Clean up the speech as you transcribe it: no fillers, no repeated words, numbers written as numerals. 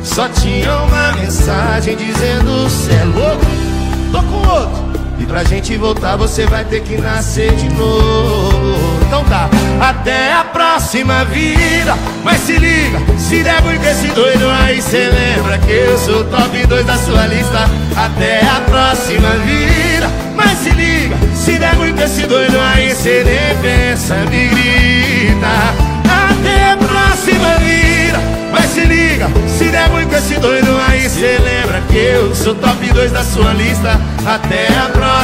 só tinha uma mensagem dizendo: cê é louco, tô com outro, e pra gente voltar você vai ter que nascer de novo. Então tá, até a próxima vida. Mas se liga, se der muito esse doido aí, cê lembra que eu sou o top 2 da sua lista. Até a próxima vida. Mas se liga, se der muito esse doido aí, cê nem pensa, me grita. Até a próxima vida. Mas se liga, se der muito esse doido aí, cê lembra que eu sou top 2 da sua lista. Até a próxima.